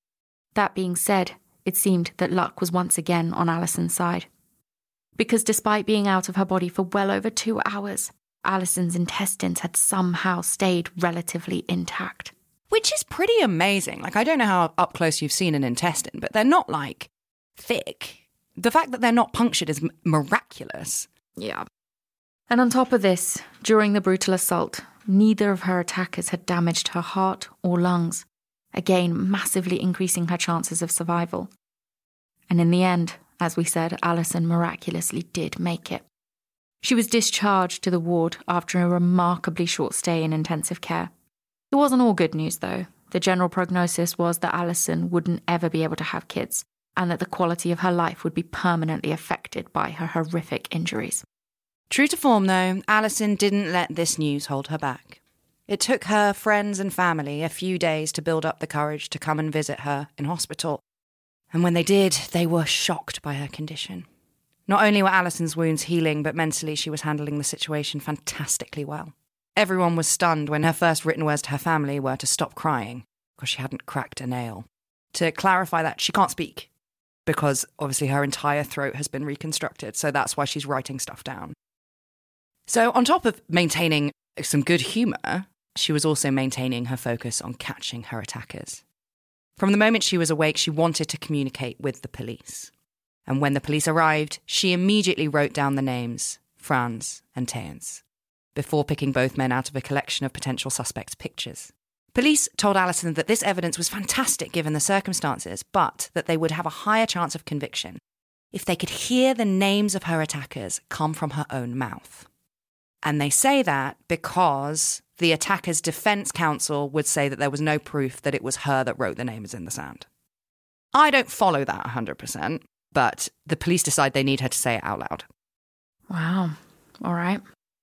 That being said, it seemed that luck was once again on Alison's side. Because despite being out of her body for well over 2 hours, Alison's intestines had somehow stayed relatively intact. Which is pretty amazing. Like, I don't know how up close you've seen an intestine, but they're not, like, thick. The fact that they're not punctured is miraculous. Yeah. And on top of this, during the brutal assault, neither of her attackers had damaged her heart or lungs, again massively increasing her chances of survival. And in the end, as we said, Alison miraculously did make it. She was discharged to the ward after a remarkably short stay in intensive care. It wasn't all good news, though. The general prognosis was that Alison wouldn't ever be able to have kids, and that the quality of her life would be permanently affected by her horrific injuries. True to form, though, Alison didn't let this news hold her back. It took her friends and family a few days to build up the courage to come and visit her in hospital. And when they did, they were shocked by her condition. Not only were Alison's wounds healing, but mentally she was handling the situation fantastically well. Everyone was stunned when her first written words to her family were to stop crying, because she hadn't cracked a nail. To clarify that, she can't speak. because obviously her entire throat has been reconstructed. So that's why she's writing stuff down. So on top of maintaining some good humour, she was also maintaining her focus on catching her attackers. From the moment she was awake, she wanted to communicate with the police. And when the police arrived, she immediately wrote down the names, Frans and Theuns, before picking both men out of a collection of potential suspects' pictures. Police told Alison that this evidence was fantastic given the circumstances, but that they would have a higher chance of conviction if they could hear the names of her attackers come from her own mouth. And they say that because the attacker's defence counsel would say that there was no proof that it was her that wrote the names in the sand. I don't follow that 100%, but the police decide they need her to say it out loud. Wow. All right.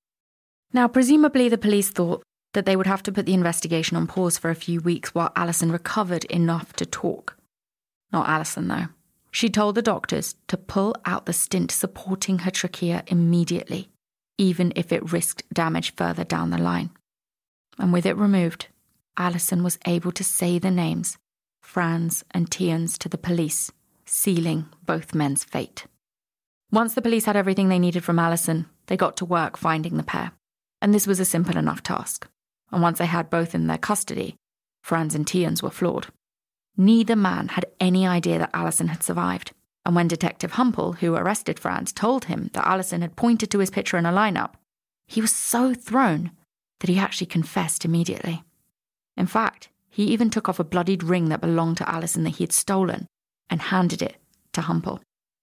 Now, presumably the police thought that they would have to put the investigation on pause for a few weeks while Alison recovered enough to talk. Not Alison, though. She told the doctors to pull out the stint supporting her trachea immediately, even if it risked damage further down the line. And with it removed, Alison was able to say the names, Frans and Theuns, to the police, sealing both men's fate. Once the police had everything they needed from Alison, they got to work finding the pair. And this was a simple enough task. And once they had both in their custody, Frans and Theuns were floored. Neither man had any idea that Alison had survived. And when Detective Humpel, who arrested Frans, told him that Alison had pointed to his picture in a lineup, he was so thrown that he actually confessed immediately. In fact, he even took off a bloodied ring that belonged to Alison that he had stolen and handed it to Humpel.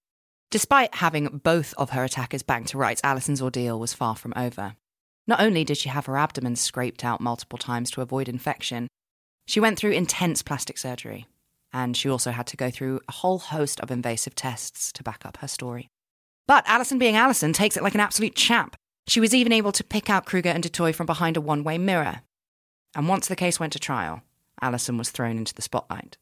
Despite having both of her attackers banged to rights, Alison's ordeal was far from over. Not only did she have her abdomen scraped out multiple times to avoid infection, she went through intense plastic surgery, and she also had to go through a whole host of invasive tests to back up her story. But Alison, being Alison, takes it like an absolute champ. She was even able to pick out Kruger and Dutoit from behind a one-way mirror. And once the case went to trial, Alison was thrown into the spotlight.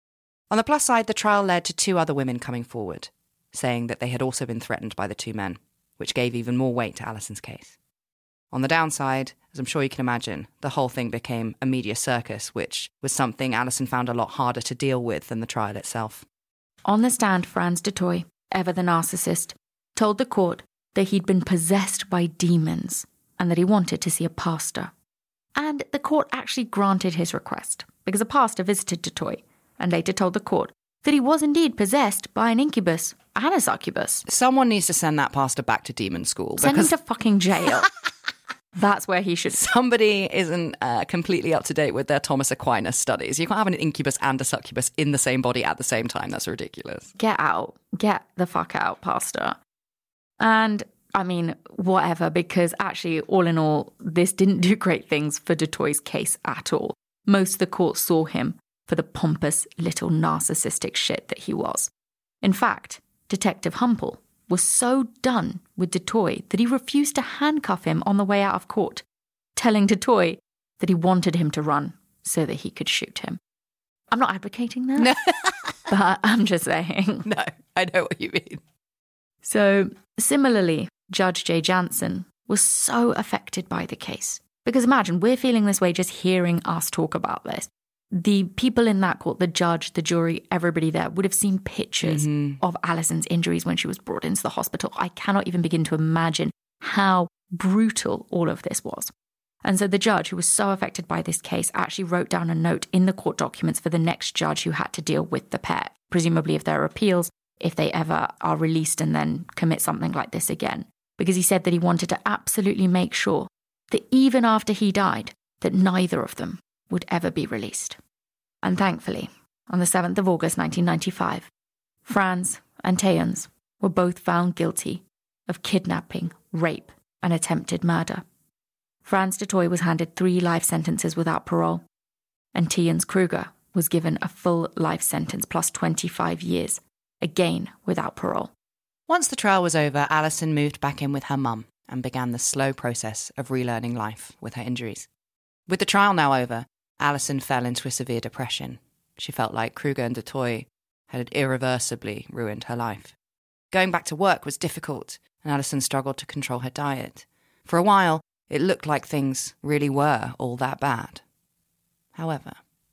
On the plus side, the trial led to 2 other women coming forward, saying that they had also been threatened by the 2 men, which gave even more weight to Alison's case. On the downside, as I'm sure you can imagine, the whole thing became a media circus, which was something Alison found a lot harder to deal with than the trial itself. On the stand, Frans Dutoit, ever the narcissist, told the court that he'd been possessed by demons and that he wanted to see a pastor. And the court actually granted his request, because a pastor visited Dutoit and later told the court that he was indeed possessed by an incubus and a succubus. Someone needs to send that pastor back to demon school. Send him to fucking jail. That's where he should. Somebody isn't completely up to date with their Thomas Aquinas studies. You can't have an incubus and a succubus in the same body at the same time. That's ridiculous. Get out. Get the fuck out, pastor. And, I mean, whatever, because actually, all in all, this didn't do great things for Dutoit's case at all. Most of the court saw him for the pompous little narcissistic shit that he was. In fact, Detective Humpel was so done with Dutoit that he refused to handcuff him on the way out of court, telling Dutoit that he wanted him to run so that he could shoot him. I'm not advocating that, No. but I'm just saying. No, I know what you mean. So, similarly, Judge Jay Jansen was so affected by the case. Because imagine, we're feeling this way just hearing us talk about this. The people in that court, the judge, the jury, everybody there would have seen pictures of Alison's injuries when she was brought into the hospital. I cannot even begin to imagine how brutal all of this was. And so the judge, who was so affected by this case, actually wrote down a note in the court documents for the next judge who had to deal with the pair, presumably if there are appeals, if they ever are released and then commit something like this again. Because he said that he wanted to absolutely make sure that even after he died, that neither of them would ever be released. And thankfully, on the 7th of August 1995, Frans and Theuns were both found guilty of kidnapping, rape, and attempted murder. Frans Dutoit was handed 3 life sentences without parole, and Theuns Kruger was given a full life sentence plus 25 years, again without parole. Once the trial was over, Alison moved back in with her mum and began the slow process of relearning life with her injuries. With the trial now over, Alison fell into a severe depression. She felt like Kruger and Dutoit had irreversibly ruined her life. Going back to work was difficult, and Alison struggled to control her diet. For a while, it looked like things really were all that bad. However,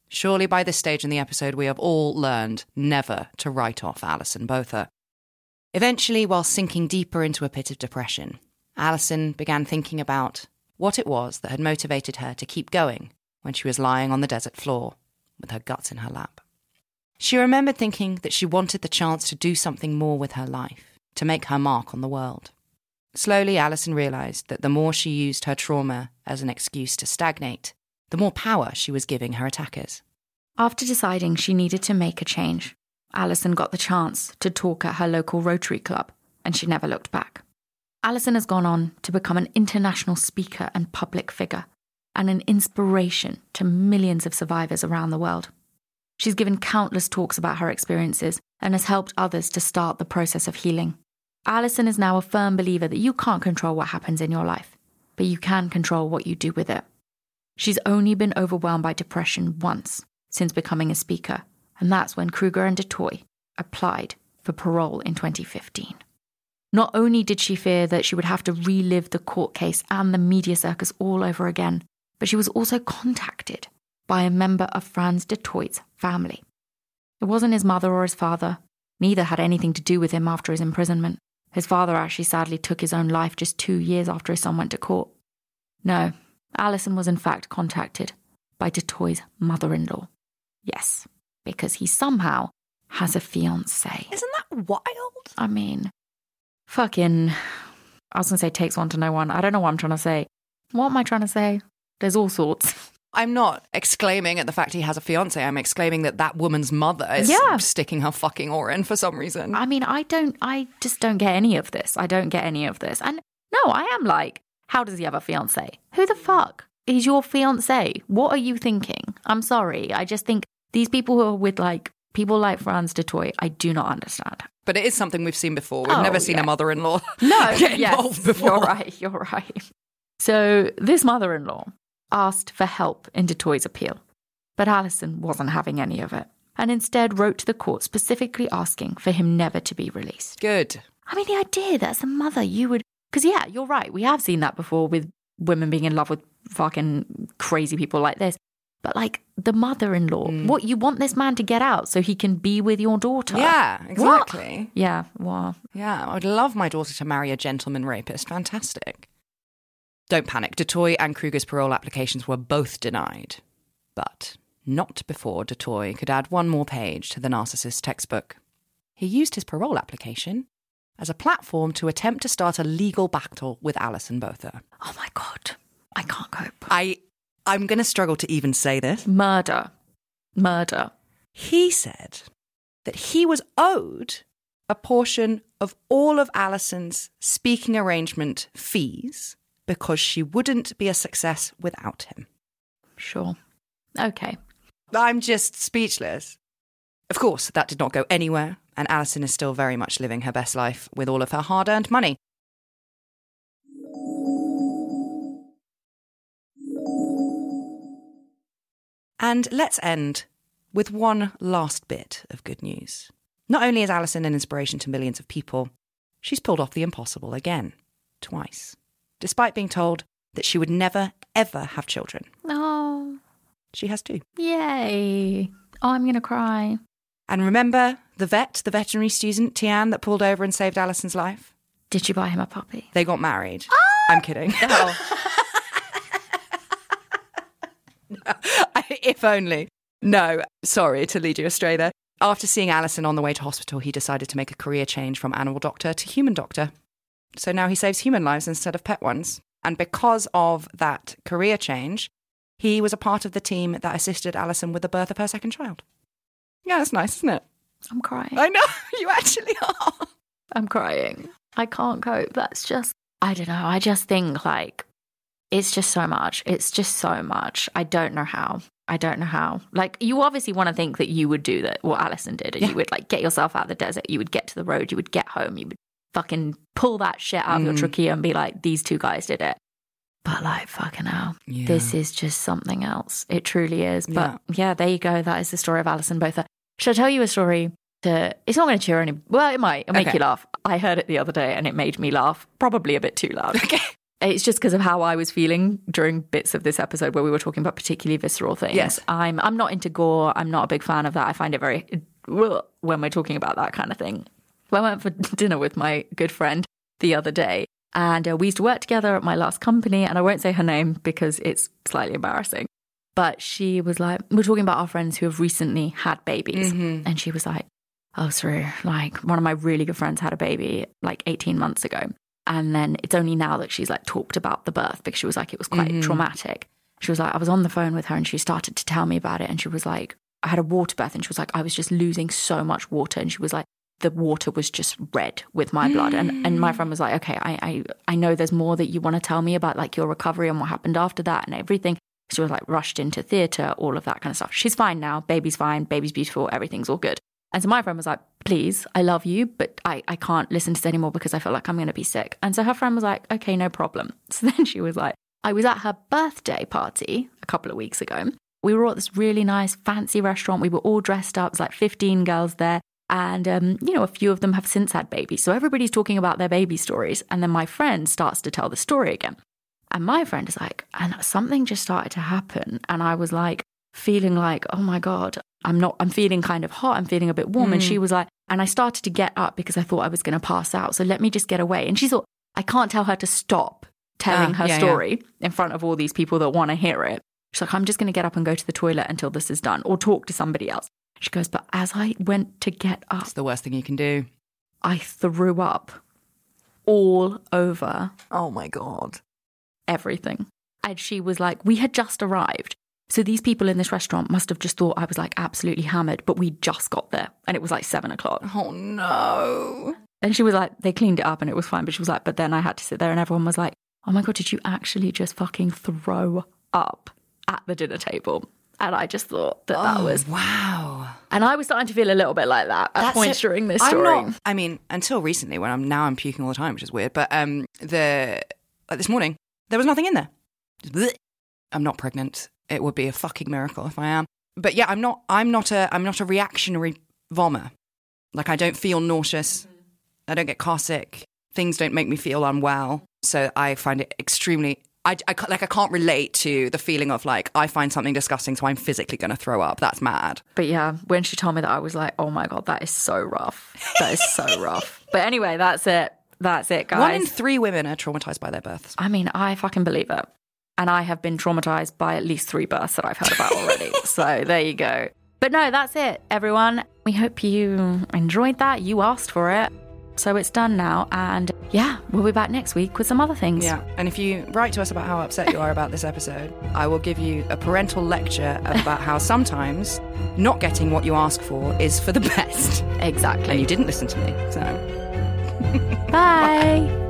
Surely by this stage in the episode, we have all learned never to write off Alison Botha. Eventually, while sinking deeper into a pit of depression, Alison began thinking about what it was that had motivated her to keep going when she was lying on the desert floor with her guts in her lap. She remembered thinking that she wanted the chance to do something more with her life, to make her mark on the world. Slowly, Alison realised that the more she used her trauma as an excuse to stagnate, the more power she was giving her attackers. After deciding she needed to make a change, Alison got the chance to talk at her local Rotary Club, and she never looked back. Alison has gone on to become an international speaker and public figure, and an inspiration to millions of survivors around the world. She's given countless talks about her experiences and has helped others to start the process of healing. Alison is now a firm believer that you can't control what happens in your life, but you can control what you do with it. She's only been overwhelmed by depression once since becoming a speaker, and that's when Kruger and DeToy applied for parole in 2015. Not only did she fear that she would have to relive the court case and the media circus all over again, but she was also contacted by a member of Frans DeToy's family. It wasn't his mother or his father. Neither had anything to do with him after his imprisonment. His father actually sadly took his own life just 2 years after his son went to court. No, Alison was in fact contacted by DeToy's mother-in-law. Yes, because he somehow has a fiancé. Isn't that wild? I mean, fucking, I was going to say takes one to know one. I don't know what I'm trying to say. What am I trying to say? There's all sorts. I'm not exclaiming at the fact he has a fiancé. I'm exclaiming that woman's mother is sticking her fucking oar in for some reason. I mean, I just don't get any of this. I don't get any of this. And no, I am like, how does he have a fiancé? Who the fuck is your fiancé? What are you thinking? I'm sorry. I just think these people who are with like people like Frans DeToy, I do not understand. But it is something we've seen before. We've never seen a mother-in-law get involved before. You're right. So this mother-in-law asked for help in DeToy's appeal, but Alison wasn't having any of it, and instead wrote to the court specifically asking for him never to be released. Good. I mean, the idea that as a mother you would... Because yeah, you're right, we have seen that before with women being in love with fucking crazy people like this. But like the mother-in-law, what, you want this man to get out so he can be with your daughter? Yeah, exactly. What? Yeah, wow. Yeah, I would love my daughter to marry a gentleman rapist. Fantastic. Don't panic. DeToy and Kruger's parole applications were both denied. But not before DeToy could add one more page to the narcissist textbook. He used his parole application as a platform to attempt to start a legal battle with Alison Botha. Oh my God. I can't cope. I'm going to struggle to even say this. Murder. He said that he was owed a portion of all of Alison's speaking arrangement fees because she wouldn't be a success without him. Sure. Okay. I'm just speechless. Of course, that did not go anywhere, and Alison is still very much living her best life with all of her hard-earned money. And let's end with one last bit of good news. Not only is Alison an inspiration to millions of people, she's pulled off the impossible again, twice. Despite being told that she would never, ever have children. Oh. She has two. Yay. Oh, I'm going to cry. And remember the veterinary student, Tian, that pulled over and saved Alison's life? Did you buy him a puppy? They got married. I'm kidding. Oh. No, if only. No, sorry to lead you astray there. After seeing Alison on the way to hospital, he decided to make a career change from animal doctor to human doctor. So now he saves human lives instead of pet ones. And because of that career change, he was a part of the team that assisted Alison with the birth of her second child. Yeah, that's nice, isn't it? I'm crying. I know, you actually are. I'm crying. I can't cope. That's just, I don't know. I just think like, it's just so much. It's just so much. I don't know how. Like, you obviously want to think that you would do that, what Alison did. And you would like get yourself out of the desert. You would get to the road. You would get home. You would fucking pull that shit out of your trachea and be like, these two guys did it. But like, fucking hell, this is just something else. It truly is. But yeah, there you go. That is the story of Alison Botha. Should I tell you a story? It's not going to cheer any. Well, it might. It'll make you laugh. I heard it the other day and it made me laugh. Probably a bit too loud. Okay. It's just because of how I was feeling during bits of this episode where we were talking about particularly visceral things. Yes. I'm not into gore. I'm not a big fan of that. I find it very when we're talking about that kind of thing. I went for dinner with my good friend the other day, and we used to work together at my last company, and I won't say her name because it's slightly embarrassing. But she was like, we're talking about our friends who have recently had babies. And she was like, oh, sorry, like one of my really good friends had a baby like 18 months ago. And then it's only now that she's like talked about the birth because she was like, it was quite traumatic. She was like, I was on the phone with her and she started to tell me about it. And she was like, I had a water birth. And she was like, I was just losing so much water. And she was like, the water was just red with my blood. And my friend was like, okay, I know there's more that you want to tell me about like your recovery and what happened after that and everything. She was like rushed into theatre, all of that kind of stuff. She's fine now. Baby's fine. Baby's beautiful. Everything's all good. And so my friend was like, please, I love you, but I can't listen to this anymore because I feel like I'm going to be sick. And so her friend was like, okay, no problem. So then she was like, I was at her birthday party a couple of weeks ago. We were at this really nice, fancy restaurant. We were all dressed up. It was like 15 girls there. And, a few of them have since had babies. So everybody's talking about their baby stories. And then my friend starts to tell the story again. And my friend is like, and something just started to happen. And I was like, feeling like, oh my God, I'm feeling kind of hot. I'm feeling a bit warm. And she was like, and I started to get up because I thought I was going to pass out. So let me just get away. And she thought, I can't tell her to stop telling her story in front of all these people that want to hear it. She's like, I'm just going to get up and go to the toilet until this is done or talk to somebody else. She goes, but as I went to get up, it's the worst thing you can do. I threw up all over. Oh my God. Everything. And she was like, we had just arrived. So these people in this restaurant must have just thought I was like absolutely hammered, but we just got there and it was like 7 o'clock. Oh no. And she was like, they cleaned it up and it was fine. But she was like, but then I had to sit there and everyone was like, oh my God, did you actually just fucking throw up at the dinner table? And I just thought that was... Wow. And I was starting to feel a little bit like that at points during this story. Until recently when I'm puking all the time, which is weird. But this morning, there was nothing in there. I'm not pregnant. It would be a fucking miracle if I am. But yeah, I'm not a reactionary vommer. Like I don't feel nauseous. I don't get car sick. Things don't make me feel unwell. So I find it extremely... I can't relate to the feeling of like, I find something disgusting, so I'm physically going to throw up. That's mad. But yeah, when she told me that, I was like, oh my God, that is so rough. That is so rough. But anyway, that's it. That's it, guys. 1 in 3 women are traumatized by their births. I mean, I fucking believe it. And I have been traumatized by at least 3 births that I've heard about already. So there you go. But no, that's it, everyone. We hope you enjoyed that. You asked for it. So it's done now. And yeah, we'll be back next week with some other things. Yeah. And if you write to us about how upset you are about this episode, I will give you a parental lecture about how sometimes not getting what you ask for is for the best. Exactly. And you didn't listen to me. So Bye.